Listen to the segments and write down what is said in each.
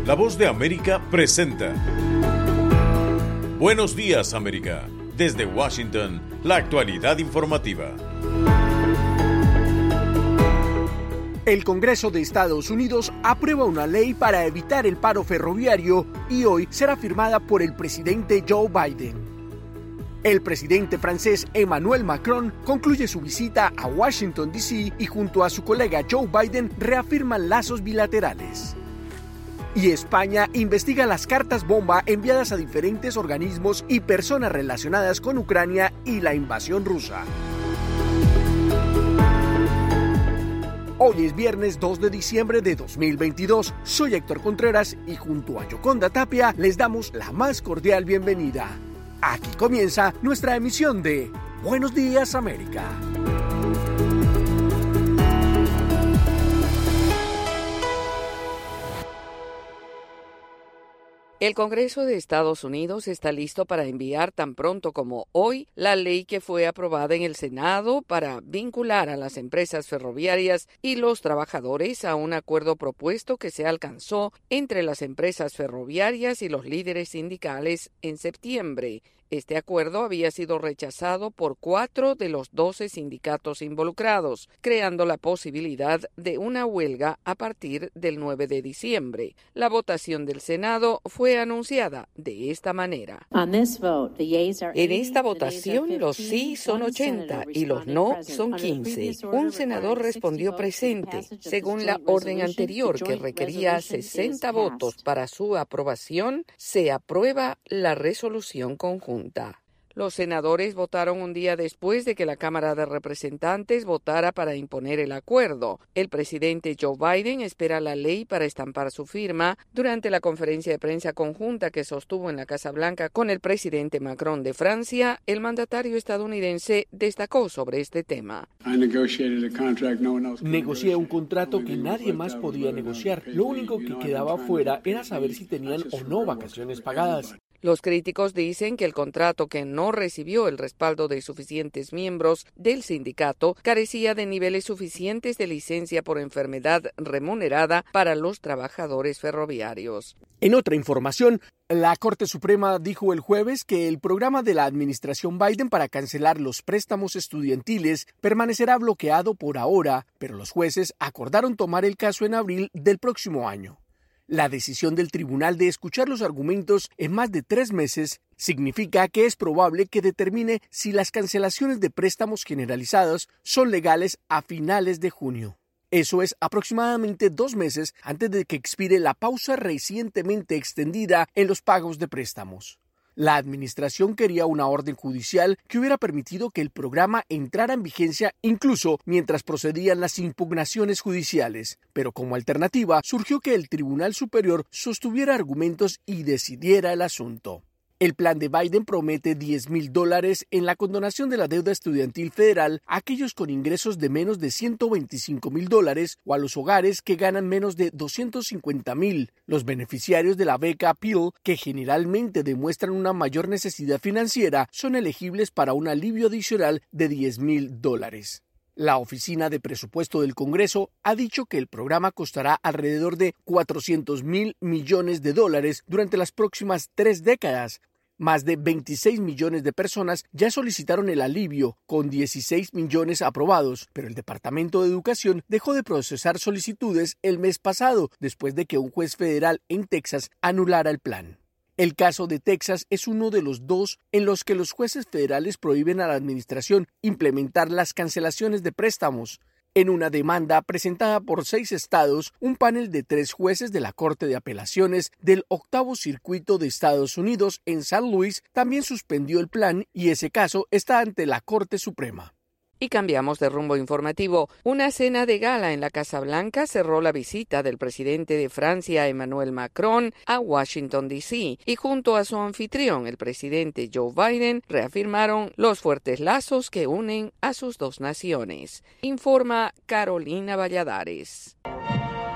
La Voz de América presenta Buenos Días, América. Desde Washington, la actualidad informativa. El Congreso de Estados Unidos aprueba una ley para evitar el paro ferroviario y hoy será firmada por el presidente Joe Biden. El presidente francés Emmanuel Macron concluye su visita a Washington, D.C. y junto a su colega Joe Biden reafirman lazos bilaterales. Y España investiga las cartas bomba enviadas a diferentes organismos y personas relacionadas con Ucrania y la invasión rusa. Hoy es viernes 2 de diciembre de 2022. Soy Héctor Contreras y junto a Yoconda Tapia les damos la más cordial bienvenida. Aquí comienza nuestra emisión de Buenos Días, América. El Congreso de Estados Unidos está listo para enviar tan pronto como hoy la ley que fue aprobada en el Senado para vincular a las empresas ferroviarias y los trabajadores a un acuerdo propuesto que se alcanzó entre las empresas ferroviarias y los líderes sindicales en septiembre. Este acuerdo había sido rechazado por 4 de los 12 sindicatos involucrados, creando la posibilidad de una huelga a partir del 9 de diciembre. La votación del Senado fue anunciada de esta manera. En esta votación, los sí son 80 y los no son 15. Un senador respondió presente, según la orden anterior que requería 60 votos para su aprobación. Se aprueba la resolución conjunta. Los senadores votaron un día después de que la Cámara de Representantes votara para imponer el acuerdo. El presidente Joe Biden espera la ley para estampar su firma. Durante la conferencia de prensa conjunta que sostuvo en la Casa Blanca con el presidente Macron de Francia, el mandatario estadounidense destacó sobre este tema. Negocié un contrato que nadie más podía negociar. Lo único que quedaba fuera era saber si tenían o no vacaciones pagadas. Los críticos dicen que el contrato, que no recibió el respaldo de suficientes miembros del sindicato, carecía de niveles suficientes de licencia por enfermedad remunerada para los trabajadores ferroviarios. En otra información, la Corte Suprema dijo el jueves que el programa de la administración Biden para cancelar los préstamos estudiantiles permanecerá bloqueado por ahora, pero los jueces acordaron tomar el caso en abril del próximo año. La decisión del tribunal de escuchar los argumentos en más de 3 meses significa que es probable que determine si las cancelaciones de préstamos generalizados son legales a finales de junio. Eso es aproximadamente 2 meses antes de que expire la pausa recientemente extendida en los pagos de préstamos. La administración quería una orden judicial que hubiera permitido que el programa entrara en vigencia incluso mientras procedían las impugnaciones judiciales, pero como alternativa surgió que el Tribunal Superior sostuviera argumentos y decidiera el asunto. El plan de Biden promete $10,000 en la condonación de la deuda estudiantil federal a aquellos con ingresos de menos de $125,000 o a los hogares que ganan menos de $250,000. Los beneficiarios de la beca Pell, que generalmente demuestran una mayor necesidad financiera, son elegibles para un alivio adicional de $10,000. La Oficina de Presupuesto del Congreso ha dicho que el programa costará alrededor de $400,000 millones durante las próximas 3 décadas. Más de 26 millones de personas ya solicitaron el alivio, con 16 millones aprobados, pero el Departamento de Educación dejó de procesar solicitudes el mes pasado, después de que un juez federal en Texas anulara el plan. El caso de Texas es uno de los 2 en los que los jueces federales prohíben a la administración implementar las cancelaciones de préstamos. En una demanda presentada por 6 estados, un panel de 3 jueces de la Corte de Apelaciones del 8º Circuito de Estados Unidos en San Luis también suspendió el plan y ese caso está ante la Corte Suprema. Y cambiamos de rumbo informativo. Una cena de gala en la Casa Blanca cerró la visita del presidente de Francia, Emmanuel Macron, a Washington, D.C. y junto a su anfitrión, el presidente Joe Biden, reafirmaron los fuertes lazos que unen a sus dos naciones. Informa Carolina Valladares.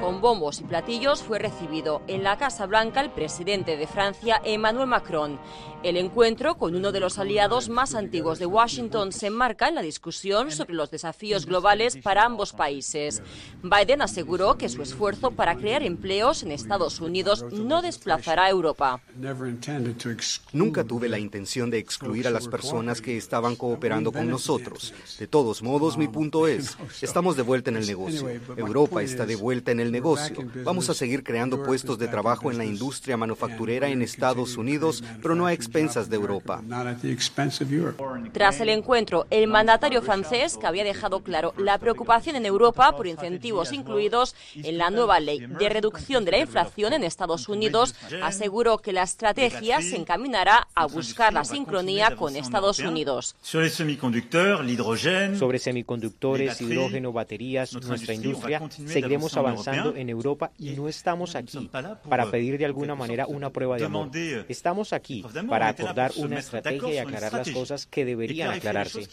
Con bombos y platillos fue recibido en la Casa Blanca el presidente de Francia, Emmanuel Macron. El encuentro con uno de los aliados más antiguos de Washington se enmarca en la discusión sobre los desafíos globales para ambos países. Biden aseguró que su esfuerzo para crear empleos en Estados Unidos no desplazará a Europa. Nunca tuve la intención de excluir a las personas que estaban cooperando con nosotros. De todos modos, mi punto es, estamos de vuelta en el negocio. Europa está de vuelta en el negocio. Vamos a seguir creando puestos de trabajo en la industria manufacturera en Estados Unidos, pero no a expensas de Europa. Tras el encuentro, el mandatario francés, que había dejado claro la preocupación en Europa por incentivos incluidos en la nueva ley de reducción de la inflación en Estados Unidos, aseguró que la estrategia se encaminará a buscar la sincronía con Estados Unidos. Sobre semiconductores, hidrógeno, baterías, nuestra industria, seguiremos avanzando en Europa y no estamos aquí para pedir de alguna manera una prueba de amor. Estamos aquí para acordar una estrategia y aclarar las cosas que deberían aclararse.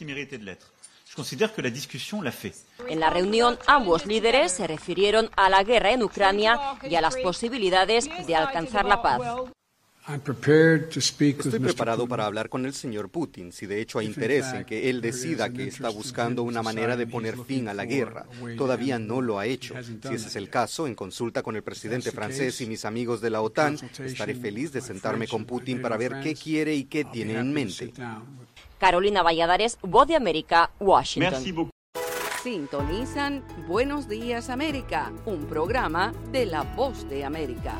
En la reunión, ambos líderes se refirieron a la guerra en Ucrania y a las posibilidades de alcanzar la paz. Estoy preparado para hablar con el señor Putin, si de hecho hay interés en que él decida que está buscando una manera de poner fin a la guerra. Todavía no lo ha hecho. Si ese es el caso, en consulta con el presidente francés y mis amigos de la OTAN, estaré feliz de sentarme con Putin para ver qué quiere y qué tiene en mente. Carolina Valladares, Voz de América, Washington. Sintonizan Buenos Días América, un programa de La Voz de América.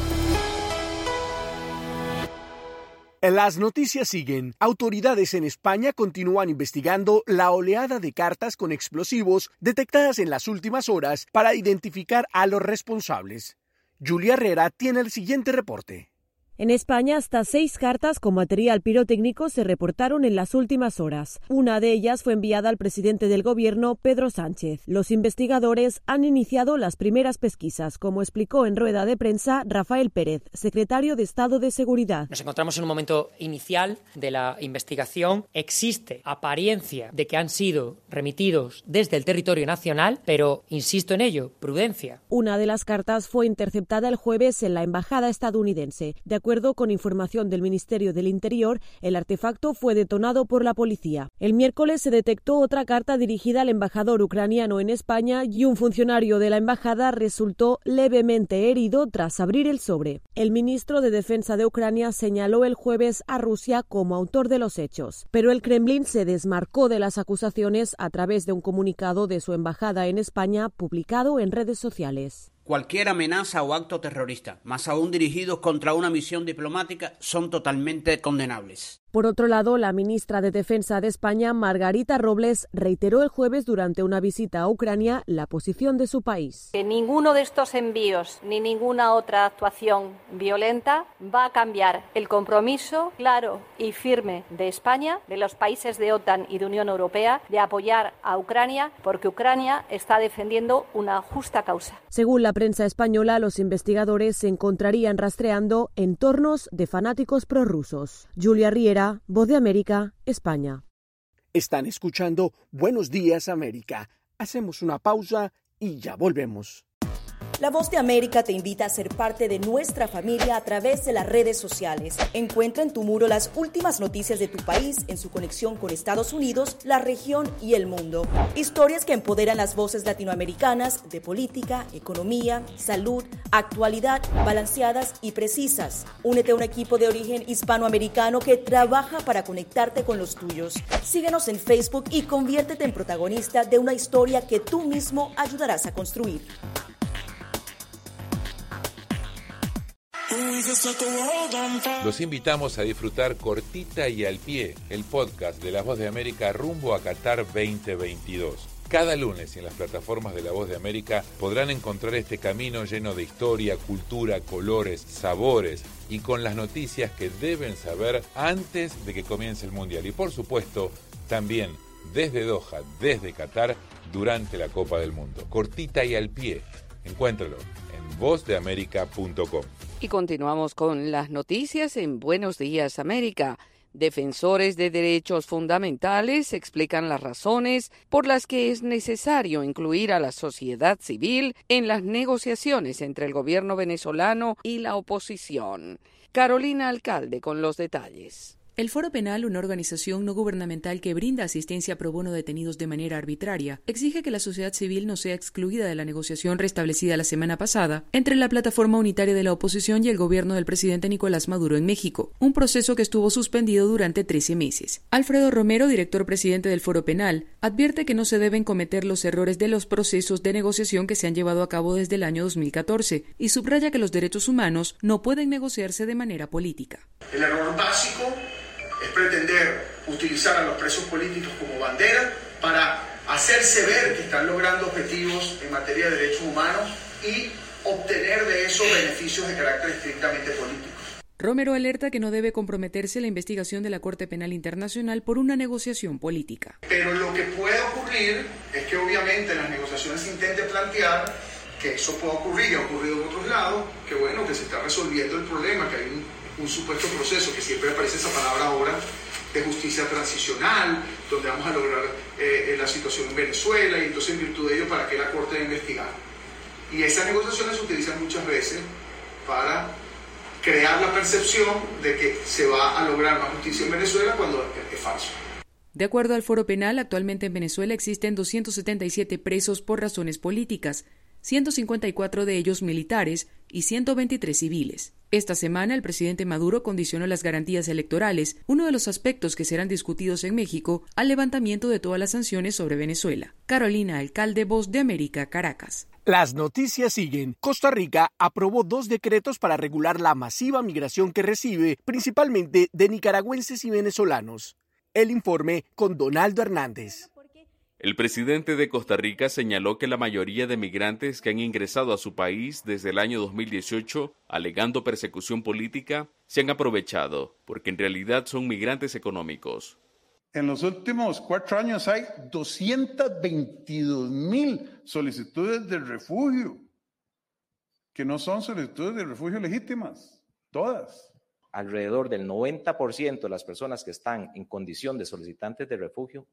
Las noticias siguen. Autoridades en España continúan investigando la oleada de cartas con explosivos detectadas en las últimas horas para identificar a los responsables. Julia Herrera tiene el siguiente reporte. En España, hasta 6 cartas con material pirotécnico se reportaron en las últimas horas. Una de ellas fue enviada al presidente del Gobierno, Pedro Sánchez. Los investigadores han iniciado las primeras pesquisas, como explicó en rueda de prensa Rafael Pérez, secretario de Estado de Seguridad. Nos encontramos en un momento inicial de la investigación. Existe apariencia de que han sido remitidos desde el territorio nacional, pero insisto en ello, prudencia. Una de las cartas fue interceptada el jueves en la embajada estadounidense. De acuerdo con información del Ministerio del Interior, el artefacto fue detonado por la policía. El miércoles se detectó otra carta dirigida al embajador ucraniano en España y un funcionario de la embajada resultó levemente herido tras abrir el sobre. El ministro de Defensa de Ucrania señaló el jueves a Rusia como autor de los hechos, pero el Kremlin se desmarcó de las acusaciones a través de un comunicado de su embajada en España publicado en redes sociales. Cualquier amenaza o acto terrorista, más aún dirigidos contra una misión diplomática, son totalmente condenables. Por otro lado, la ministra de Defensa de España, Margarita Robles, reiteró el jueves durante una visita a Ucrania la posición de su país. Que ninguno de estos envíos ni ninguna otra actuación violenta va a cambiar el compromiso claro y firme de España, de los países de OTAN y de Unión Europea, de apoyar a Ucrania, porque Ucrania está defendiendo una justa causa. Según la prensa española, los investigadores se encontrarían rastreando entornos de fanáticos prorrusos. Julia Riera, Voz de América, España. Están escuchando Buenos Días América. Hacemos una pausa y ya volvemos. La Voz de América te invita a ser parte de nuestra familia a través de las redes sociales. Encuentra en tu muro las últimas noticias de tu país en su conexión con Estados Unidos, la región y el mundo. Historias que empoderan las voces latinoamericanas de política, economía, salud, actualidad, balanceadas y precisas. Únete a un equipo de origen hispanoamericano que trabaja para conectarte con los tuyos. Síguenos en Facebook y conviértete en protagonista de una historia que tú mismo ayudarás a construir. Los invitamos a disfrutar Cortita y al Pie, el podcast de La Voz de América rumbo a Qatar 2022. Cada lunes en las plataformas de La Voz de América podrán encontrar este camino lleno de historia, cultura, colores, sabores y con las noticias que deben saber antes de que comience el Mundial. Y por supuesto, también desde Doha, desde Qatar, durante la Copa del Mundo. Cortita y al Pie. Encuéntralo en vozdeamerica.com. Y continuamos con las noticias en Buenos Días América. Defensores de derechos fundamentales explican las razones por las que es necesario incluir a la sociedad civil en las negociaciones entre el gobierno venezolano y la oposición. Carolina Alcalde con los detalles. El Foro Penal, una organización no gubernamental que brinda asistencia pro bono a detenidos de manera arbitraria, exige que la sociedad civil no sea excluida de la negociación restablecida la semana pasada entre la plataforma unitaria de la oposición y el gobierno del presidente Nicolás Maduro en México, un proceso que estuvo suspendido durante 13 meses. Alfredo Romero, director presidente del Foro Penal, advierte que no se deben cometer los errores de los procesos de negociación que se han llevado a cabo desde el año 2014 y subraya que los derechos humanos no pueden negociarse de manera política. El error básico es pretender utilizar a los presos políticos como bandera para hacerse ver que están logrando objetivos en materia de derechos humanos y obtener de eso beneficios de carácter estrictamente político. Romero alerta que no debe comprometerse la investigación de la Corte Penal Internacional por una negociación política. Pero lo que puede ocurrir es que obviamente en las negociaciones se intente plantear que eso puede ocurrir, y ha ocurrido en otros lados, que bueno, que se está resolviendo el problema, que hay un supuesto proceso, que siempre aparece esa palabra ahora, de justicia transicional, donde vamos a lograr la situación en Venezuela, y entonces en virtud de ello, ¿para qué la Corte debe investigar? Y esas negociaciones se utilizan muchas veces para crear la percepción de que se va a lograr más justicia en Venezuela cuando es falso. De acuerdo al Foro Penal, actualmente en Venezuela existen 277 presos por razones políticas, 154 de ellos militares y 123 civiles. Esta semana, el presidente Maduro condicionó las garantías electorales, uno de los aspectos que serán discutidos en México, al levantamiento de todas las sanciones sobre Venezuela. Carolina Alcalde, Voz de América, Caracas. Las noticias siguen. Costa Rica aprobó 2 decretos para regular la masiva migración que recibe, principalmente de nicaragüenses y venezolanos. El informe con Donaldo Hernández. El presidente de Costa Rica señaló que la mayoría de migrantes que han ingresado a su país desde el año 2018, alegando persecución política, se han aprovechado, porque en realidad son migrantes económicos. En los últimos 4 años hay 222,000 solicitudes de refugio, que no son solicitudes de refugio legítimas, todas. Alrededor del 90% de las personas que están en condición de solicitantes de refugio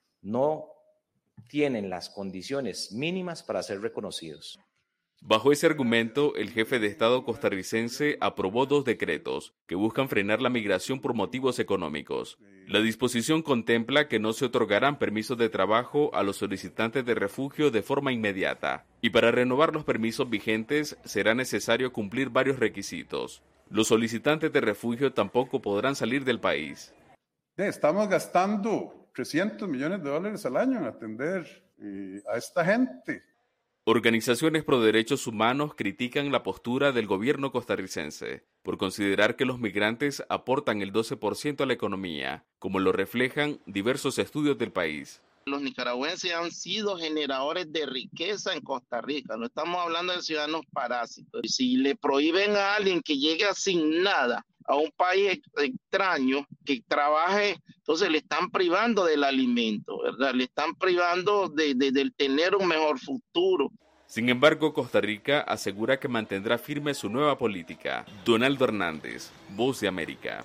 no tienen las condiciones mínimas para ser reconocidos. Bajo ese argumento, el jefe de Estado costarricense aprobó 2 decretos que buscan frenar la migración por motivos económicos. La disposición contempla que no se otorgarán permisos de trabajo a los solicitantes de refugio de forma inmediata, y para renovar los permisos vigentes será necesario cumplir varios requisitos. Los solicitantes de refugio tampoco podrán salir del país. Estamos gastando $300 millones al año en atender a esta gente. Organizaciones pro derechos humanos critican la postura del gobierno costarricense por considerar que los migrantes aportan el 12% a la economía, como lo reflejan diversos estudios del país. Los nicaragüenses han sido generadores de riqueza en Costa Rica, no estamos hablando de ciudadanos parásitos. Si le prohíben a alguien que llegue sin nada a un país extraño, que trabaje, entonces le están privando del alimento, ¿verdad? Le están privando de tener un mejor futuro. Sin embargo, Costa Rica asegura que mantendrá firme su nueva política. Donaldo Hernández, Voz de América.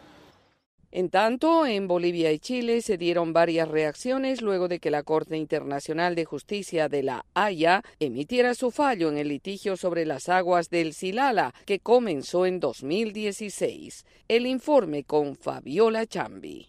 En tanto, en Bolivia y Chile se dieron varias reacciones luego de que la Corte Internacional de Justicia de La Haya emitiera su fallo en el litigio sobre las aguas del Silala, que comenzó en 2016. El informe con Fabiola Chambi.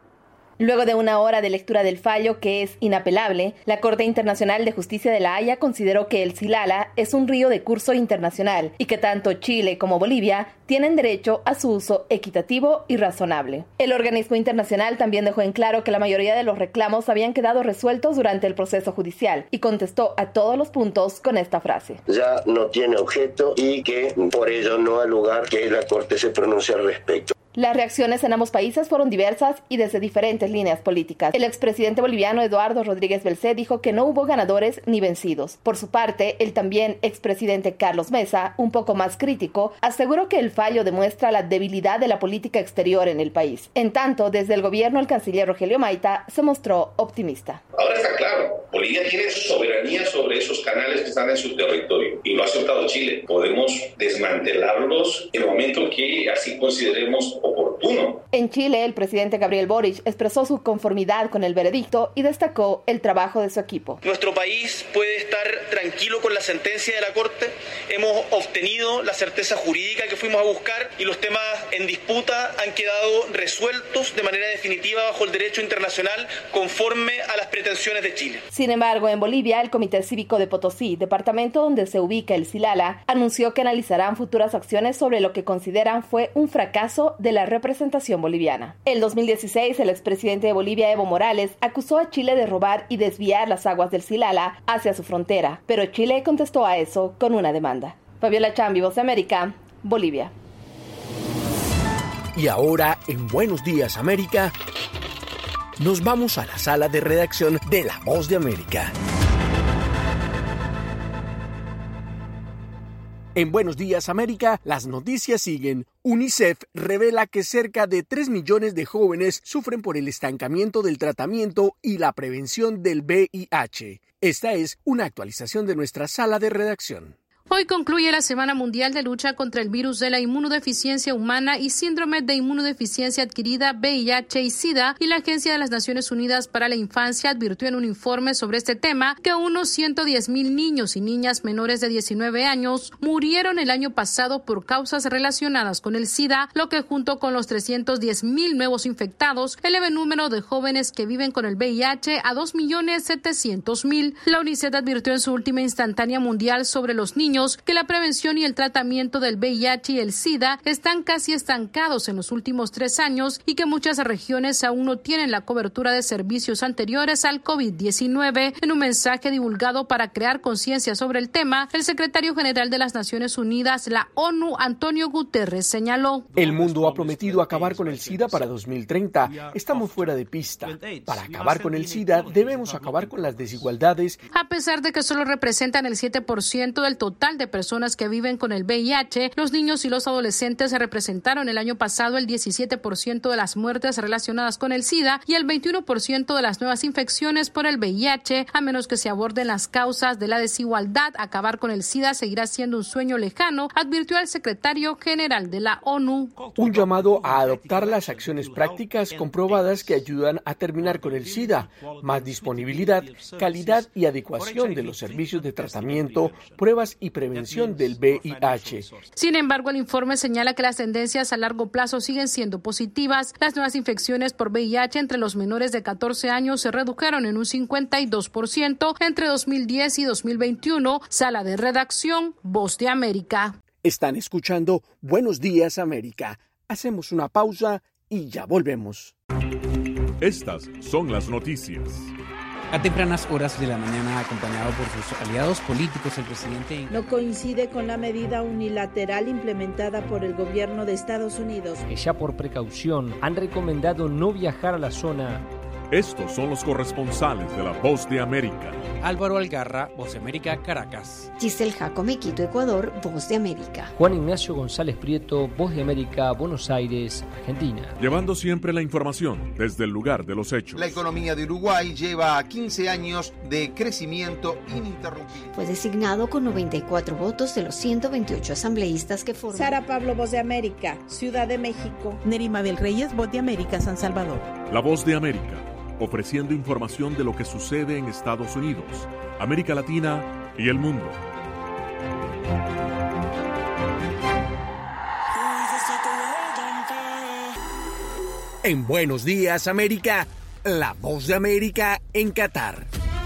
Luego de 1 hora de lectura del fallo, que es inapelable, la Corte Internacional de Justicia de La Haya consideró que el Silala es un río de curso internacional y que tanto Chile como Bolivia tienen derecho a su uso equitativo y razonable. El organismo internacional también dejó en claro que la mayoría de los reclamos habían quedado resueltos durante el proceso judicial y contestó a todos los puntos con esta frase. Ya no tiene objeto y que por ello no hay lugar que la Corte se pronuncie al respecto. Las reacciones en ambos países fueron diversas y desde diferentes líneas políticas. El expresidente boliviano Eduardo Rodríguez Belcé dijo que no hubo ganadores ni vencidos. Por su parte, el también expresidente Carlos Mesa, un poco más crítico, aseguró que el fallo demuestra la debilidad de la política exterior en el país. En tanto, desde el gobierno, el canciller Rogelio Maita se mostró optimista. Ahora está claro, Bolivia tiene soberanía sobre esos canales que están en su territorio y lo ha aceptado Chile. Podemos desmantelarlos en el momento que así consideremos oportuno. En Chile, el presidente Gabriel Boric expresó su conformidad con el veredicto y destacó el trabajo de su equipo. Nuestro país puede estar tranquilo con la sentencia de la Corte. Hemos obtenido la certeza jurídica que fuimos a buscar y los temas en disputa han quedado resueltos de manera definitiva bajo el derecho internacional conforme a las pretensiones de Chile. Sin embargo, en Bolivia, el Comité Cívico de Potosí, departamento donde se ubica el Silala, anunció que analizarán futuras acciones sobre lo que consideran fue un fracaso de la representación boliviana. En 2016, el expresidente de Bolivia, Evo Morales, acusó a Chile de robar y desviar las aguas del Silala hacia su frontera, pero Chile contestó a eso con una demanda. Fabiola Chambi, Voz de América, Bolivia. Y ahora, en Buenos Días América, nos vamos a la sala de redacción de La Voz de América. En Buenos Días América, las noticias siguen. UNICEF revela que cerca de 3 millones de jóvenes sufren por el estancamiento del tratamiento y la prevención del VIH. Esta es una actualización de nuestra sala de redacción. Hoy concluye la Semana Mundial de Lucha contra el Virus de la Inmunodeficiencia Humana y Síndrome de Inmunodeficiencia Adquirida, VIH y SIDA, y la Agencia de las Naciones Unidas para la Infancia advirtió en un informe sobre este tema que unos 110,000 niños y niñas menores de 19 años murieron el año pasado por causas relacionadas con el SIDA, lo que junto con los 310,000 nuevos infectados eleva el número de jóvenes que viven con el VIH a 2,700,000. La UNICEF advirtió en su última instantánea mundial sobre los niños que la prevención y el tratamiento del VIH y el SIDA están casi estancados en los últimos 3 años y que muchas regiones aún no tienen la cobertura de servicios anteriores al COVID-19. En un mensaje divulgado para crear conciencia sobre el tema, el secretario general de las Naciones Unidas, la ONU, Antonio Guterres, señaló: El mundo ha prometido acabar con el SIDA para 2030. Estamos fuera de pista. Para acabar con el SIDA debemos acabar con las desigualdades. A pesar de que solo representan el 7% del total de personas que viven con el VIH, los niños y los adolescentes representaron el año pasado el 17% de las muertes relacionadas con el SIDA y el 21% de las nuevas infecciones por el VIH. A menos que se aborden las causas de la desigualdad, acabar con el SIDA seguirá siendo un sueño lejano, advirtió el secretario general de la ONU. Un llamado a adoptar las acciones prácticas comprobadas que ayudan a terminar con el SIDA, más disponibilidad, calidad y adecuación de los servicios de tratamiento, pruebas y prevención del VIH. Sin embargo, el informe señala que las tendencias a largo plazo siguen siendo positivas. Las nuevas infecciones por VIH entre los menores de 14 años se redujeron en un 52% entre 2010 y 2021. Sala de redacción, Voz de América. Están escuchando Buenos Días América. Hacemos una pausa y ya volvemos. Estas son las noticias. A tempranas horas de la mañana, acompañado por sus aliados políticos, el presidente no coincide con la medida unilateral implementada por el gobierno de Estados Unidos. Ya por precaución han recomendado no viajar a la zona. Estos son los corresponsales de La Voz de América. Álvaro Algarra, Voz de América, Caracas. Giselle Jacome, Quito, Ecuador, Voz de América. Juan Ignacio González Prieto, Voz de América, Buenos Aires, Argentina. Llevando siempre la información desde el lugar de los hechos. La economía de Uruguay lleva 15 años de crecimiento ininterrumpido. Fue designado con 94 votos de los 128 asambleístas que forman. Sara Pablo, Voz de América, Ciudad de México. Neri Mabel Reyes, Voz de América, San Salvador. La Voz de América, ofreciendo información de lo que sucede en Estados Unidos, América Latina y el mundo. En Buenos Días América, La Voz de América en Qatar.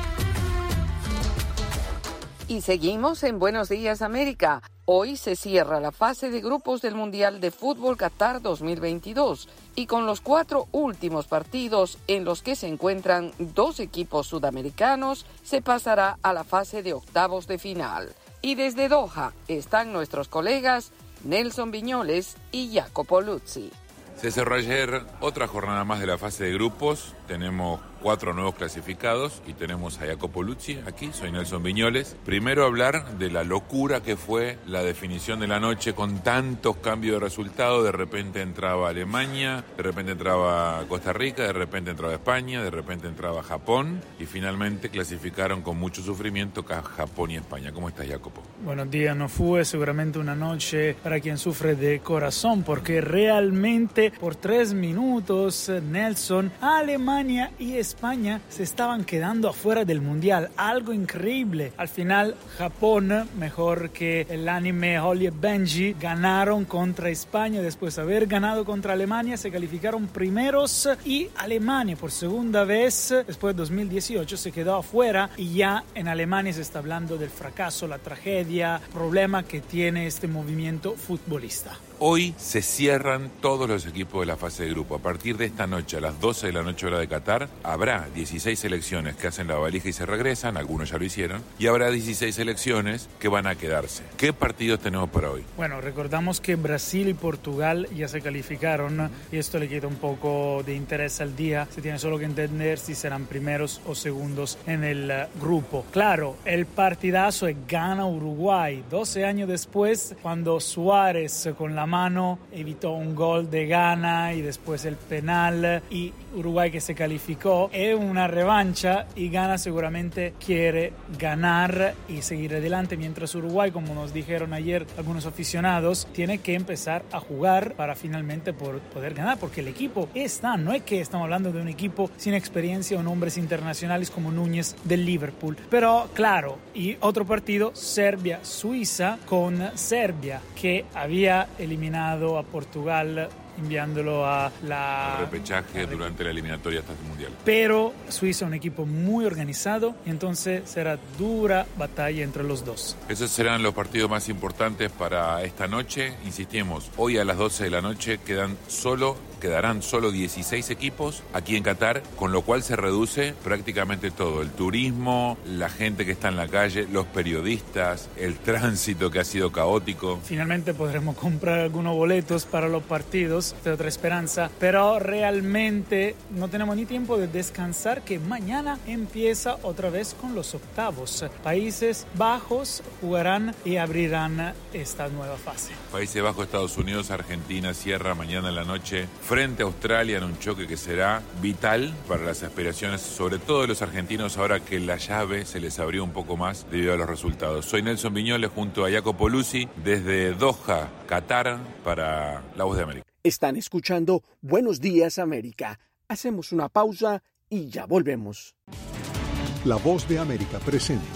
Y seguimos en Buenos Días América. Hoy se cierra la fase de grupos del Mundial de Fútbol Qatar 2022 y con los 4 últimos partidos en los que se encuentran 2 equipos sudamericanos, se pasará a la fase de octavos de final. Y desde Doha están nuestros colegas Nelson Viñoles y Jacopo Luzzi. Se cerró ayer otra jornada más de la fase de grupos. Tenemos 4 nuevos clasificados y tenemos a Jacopo Luzzi aquí, soy Nelson Viñoles. Primero hablar de la locura que fue la definición de la noche con tantos cambios de resultado. De repente entraba Alemania, de repente entraba Costa Rica, de repente entraba España, de repente entraba Japón y finalmente clasificaron con mucho sufrimiento Japón y España. ¿Cómo estás, Jacopo? Buenos días, no fue seguramente una noche para quien sufre de corazón, porque realmente por 3 minutos, Nelson, Alemania y España se estaban quedando afuera del Mundial. Algo increíble. Al final, Japón, mejor que el anime Holly y Benji, ganaron contra España. Después de haber ganado contra Alemania, se calificaron primeros y Alemania por segunda vez, después de 2018, se quedó afuera y ya en Alemania se está hablando del fracaso, la tragedia, problema que tiene este movimiento futbolista. Hoy se cierran todos los equipos de la fase de grupo. A partir de esta noche, a las 12 de la noche hora de Qatar, habrá 16 selecciones que hacen la valija y se regresan, algunos ya lo hicieron, y habrá 16 selecciones que van a quedarse. ¿Qué partidos tenemos para hoy? Bueno, recordamos que Brasil y Portugal ya se calificaron y esto le quita un poco de interés al día. Se tiene solo que entender si serán primeros o segundos en el grupo. Claro, el partidazo es Ghana-Uruguay. 12 años después, cuando Suárez con la mano evitó un gol de Ghana y después el penal y Uruguay que se calificó, es una revancha y Ghana seguramente quiere ganar y seguir adelante, mientras Uruguay, como nos dijeron ayer algunos aficionados, tiene que empezar a jugar para finalmente poder ganar, porque el equipo está, no es que estamos hablando de un equipo sin experiencia o nombres internacionales como Núñez del Liverpool, pero claro, y otro partido, Serbia-Suiza, con Serbia que había eliminado a Portugal enviándolo a la... repechaje durante la eliminatoria hasta el Mundial. Pero Suiza es un equipo muy organizado y entonces será dura batalla entre los dos. Esos serán los partidos más importantes para esta noche. Insistimos, hoy a las 12 de la noche quedarán solo 16 equipos aquí en Qatar, con lo cual se reduce prácticamente todo. El turismo, la gente que está en la calle, los periodistas, el tránsito que ha sido caótico. Finalmente podremos comprar algunos boletos para los partidos, de otra esperanza, pero realmente no tenemos ni tiempo de descansar, que mañana empieza otra vez con los octavos. Países Bajos jugarán y abrirán esta nueva fase. Países Bajos, Estados Unidos, Argentina cierra mañana en la noche frente a Australia en un choque que será vital para las aspiraciones, sobre todo de los argentinos, ahora que la llave se les abrió un poco más debido a los resultados. Soy Nelson Viñoles junto a Jacopo Luzzi desde Doha, Qatar, para La Voz de América. Están escuchando Buenos Días América. Hacemos una pausa y ya volvemos. La Voz de América presenta.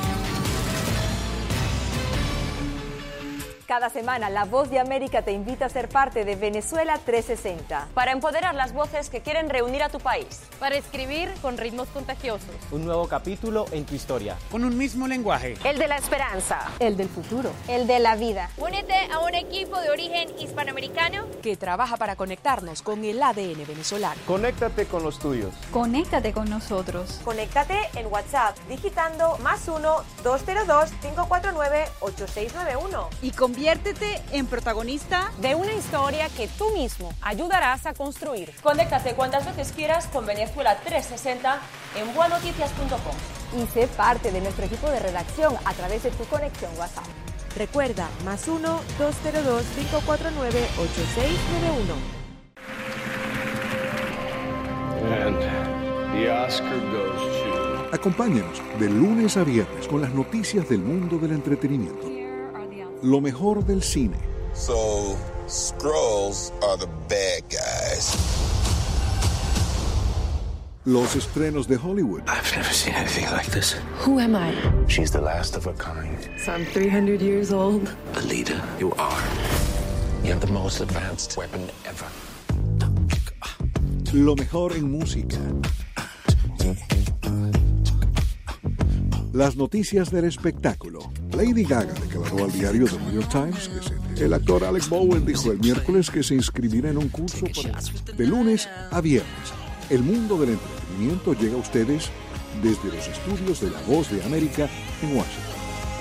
Cada semana, La Voz de América te invita a ser parte de Venezuela 360. Para empoderar las voces que quieren reunir a tu país. Para escribir con ritmos contagiosos. Un nuevo capítulo en tu historia. Con un mismo lenguaje. El de la esperanza. El del futuro. El de la vida. Únete a un equipo de origen hispanoamericano que trabaja para conectarnos con el ADN venezolano. Conéctate con los tuyos. Conéctate con nosotros. Conéctate en WhatsApp digitando +1 202 549 8691. Y conviértete en protagonista de una historia que tú mismo ayudarás a construir. Conéctate cuantas veces quieras con Venezuela 360 en buenoticias.com. Y sé parte de nuestro equipo de redacción a través de tu conexión WhatsApp. Recuerda, +1 202 549 8691. And the Oscar goes to... Acompáñanos de lunes a viernes con las noticias del mundo del entretenimiento. Lo mejor del cine. So, Skrulls are the bad guys. Los estrenos de Hollywood. I've never seen anything like this. Who am I? She's the last of her kind. So I'm 300 years old. Alita, you are. You have the most advanced weapon ever. Lo mejor en música. Las noticias del espectáculo. Lady Gaga declaró al diario The New York Times que el actor Alec Baldwin dijo el miércoles que se inscribirá en un curso de lunes a viernes. El mundo del entretenimiento llega a ustedes desde los estudios de La Voz de América en Washington.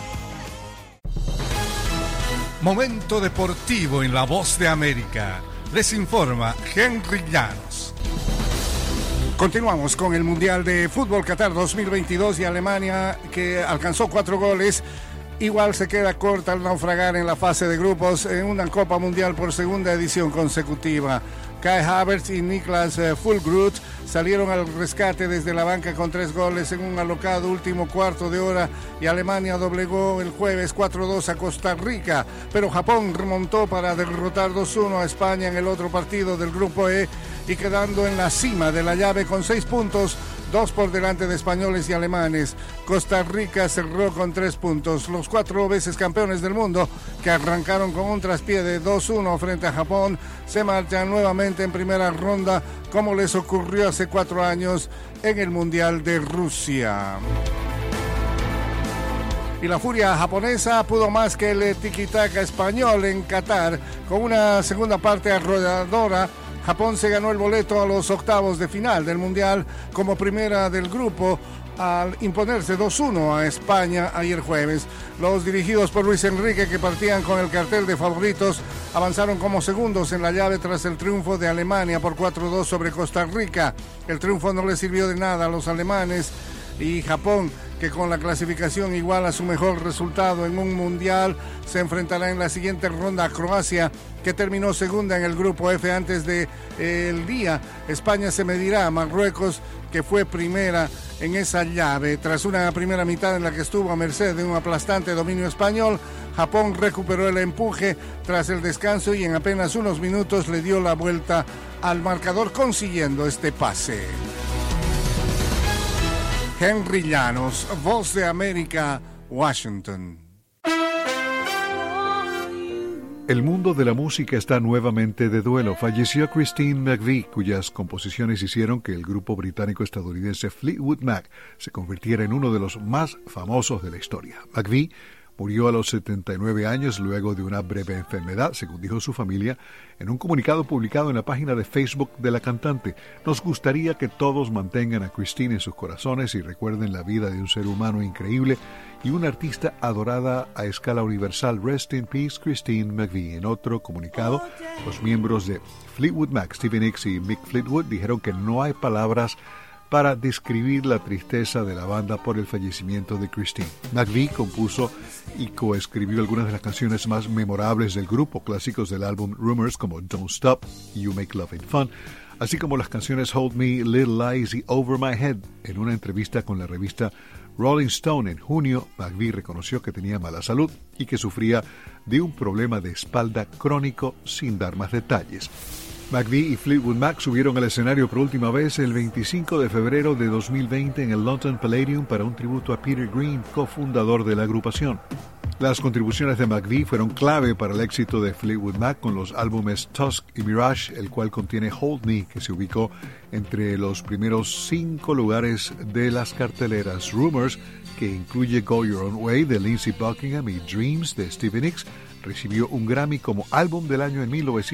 Momento deportivo en La Voz de América. Les informa Henry Llanos. Continuamos con el Mundial de Fútbol Qatar 2022 y Alemania, que alcanzó 4 goles. Igual se queda corta al naufragar en la fase de grupos en una Copa Mundial por segunda edición consecutiva. Kai Havertz y Niklas Füllkrug salieron al rescate desde la banca con 3 goles en un alocado último cuarto de hora y Alemania doblegó el jueves 4-2 a Costa Rica, pero Japón remontó para derrotar 2-1 a España en el otro partido del Grupo E y quedando en la cima de la llave con 6 puntos, 2 por delante de españoles y alemanes. Costa Rica cerró con 3 puntos. Los 4 veces campeones del mundo, que arrancaron con un traspié de 2-1 frente a Japón, se marchan nuevamente en primera ronda, como les ocurrió hace 4 años en el Mundial de Rusia. Y la furia japonesa pudo más que el tiki-taka español en Qatar. Con una segunda parte arrolladora, Japón se ganó el boleto a los octavos de final del Mundial como primera del grupo al imponerse 2-1 a España ayer jueves. Los dirigidos por Luis Enrique, que partían con el cartel de favoritos, avanzaron como segundos en la llave tras el triunfo de Alemania por 4-2 sobre Costa Rica. El triunfo no les sirvió de nada a los alemanes y Japón, que con la clasificación igual a su mejor resultado en un mundial, se enfrentará en la siguiente ronda a Croacia, que terminó segunda en el grupo F antes de el día. España se medirá a Marruecos, que fue primera en esa llave. Tras una primera mitad en la que estuvo a merced de un aplastante dominio español, Japón recuperó el empuje tras el descanso y en apenas unos minutos le dio la vuelta al marcador consiguiendo este pase. Henry Llanos, Voz de América, Washington. El mundo de la música está nuevamente de duelo. Falleció Christine McVie, cuyas composiciones hicieron que el grupo británico-estadounidense Fleetwood Mac se convirtiera en uno de los más famosos de la historia. McVie murió a los 79 años luego de una breve enfermedad, según dijo su familia, en un comunicado publicado en la página de Facebook de la cantante. Nos gustaría que todos mantengan a Christine en sus corazones y recuerden la vida de un ser humano increíble y una artista adorada a escala universal. Rest in peace, Christine McVie. En otro comunicado, los miembros de Fleetwood Mac, Stevie Nicks y Mick Fleetwood, dijeron que no hay palabras para describir la tristeza de la banda por el fallecimiento de Christine. McVie compuso y coescribió algunas de las canciones más memorables del grupo, clásicos del álbum Rumors como Don't Stop y You Make Loving Fun, así como las canciones Hold Me, Little Lies y Over My Head. En una entrevista con la revista Rolling Stone en junio, McVie reconoció que tenía mala salud y que sufría de un problema de espalda crónico sin dar más detalles. McVie y Fleetwood Mac subieron al escenario por última vez el 25 de febrero de 2020 en el London Palladium para un tributo a Peter Green, cofundador de la agrupación. Las contribuciones de McVie fueron clave para el éxito de Fleetwood Mac con los álbumes Tusk y Mirage, el cual contiene Hold Me, que se ubicó entre los primeros 5 lugares de las carteleras. Rumors, que incluye Go Your Own Way de Lindsey Buckingham y Dreams de Stevie Nicks, recibió un Grammy como álbum del año en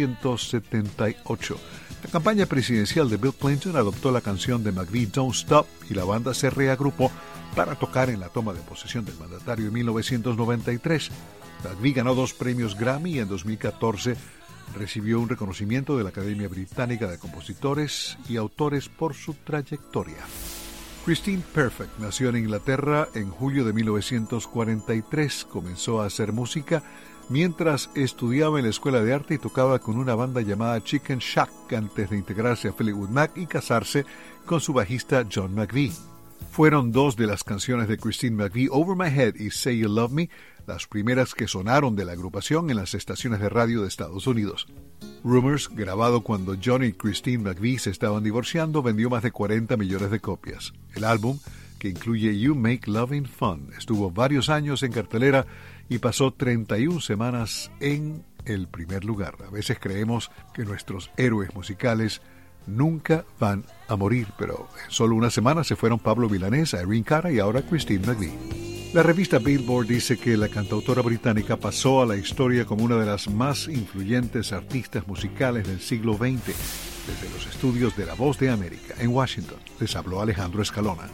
1978. La campaña presidencial de Bill Clinton adoptó la canción de McVie Don't Stop y la banda se reagrupó para tocar en la toma de posesión del mandatario en 1993. McVie ganó 2 premios Grammy y en 2014 recibió un reconocimiento de la Academia Británica de Compositores y Autores por su trayectoria. Christine Perfect nació en Inglaterra en julio de 1943. Comenzó a hacer música mientras estudiaba en la escuela de arte y tocaba con una banda llamada Chicken Shack antes de integrarse a Fleetwood Mac y casarse con su bajista John McVie. Fueron 2 de las canciones de Christine McVie, Over My Head y Say You Love Me, las primeras que sonaron de la agrupación en las estaciones de radio de Estados Unidos. Rumors, grabado cuando John y Christine McVie se estaban divorciando, vendió más de 40 millones de copias. El álbum, que incluye You Make Loving Fun, estuvo varios años en cartelera y pasó 31 semanas en el primer lugar. A veces creemos que nuestros héroes musicales nunca van a morir, pero en solo una semana se fueron Pablo Milanés, Irene Cara y ahora Christine McVie. La revista Billboard dice que la cantautora británica pasó a la historia como una de las más influyentes artistas musicales del siglo XX. Desde los estudios de La Voz de América en Washington, les habló Alejandro Escalona.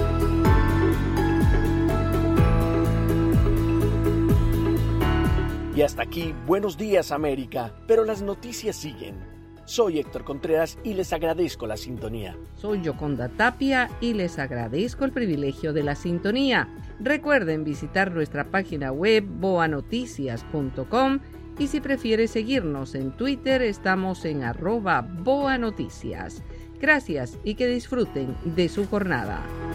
Y Y hasta aquí, Buenos Días América, pero las noticias siguen. Soy Héctor Contreras y les agradezco la sintonía. Soy Yoconda Tapia y les agradezco el privilegio de la sintonía. Recuerden visitar nuestra página web boanoticias.com y si prefiere seguirnos en Twitter estamos en @boanoticias. Gracias y que disfruten de su jornada.